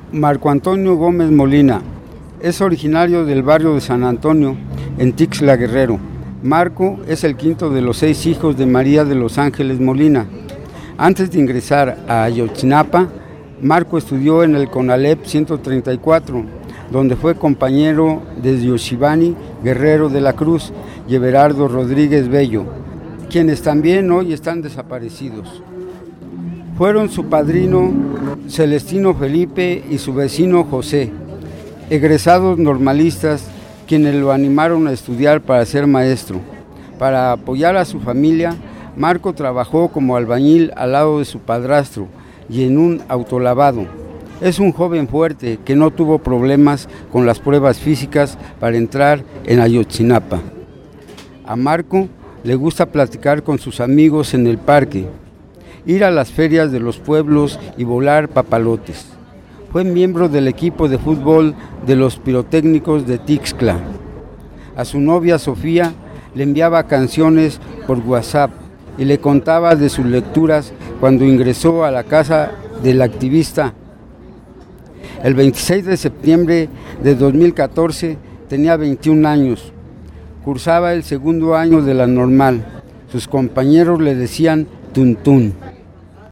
Marco Antonio Gómez Molina es originario del barrio de San Antonio, en Tixla, Guerrero. Marco es el quinto de los 6 hijos de María de los Ángeles Molina. Antes de ingresar a Ayotzinapa, Marco estudió en el CONALEP 134, donde fue compañero de Yoshibani Guerrero de la Cruz y Everardo Rodríguez Bello, quienes también hoy están desaparecidos. Fueron su padrino Celestino Felipe y su vecino José, egresados normalistas, quienes lo animaron a estudiar para ser maestro. Para apoyar a su familia, Marco trabajó como albañil al lado de su padrastro y en un autolavado. Es un joven fuerte que no tuvo problemas con las pruebas físicas para entrar en Ayotzinapa. A Marco le gusta platicar con sus amigos en el parque, ir a las ferias de los pueblos y volar papalotes. Fue miembro del equipo de fútbol de los pirotécnicos de Tixla. A su novia Sofía le enviaba canciones por WhatsApp y le contaba de sus lecturas cuando ingresó a la casa del activista. El 26 de septiembre de 2014 tenía 21 años. Cursaba el segundo año de la normal. Sus compañeros le decían Tuntún.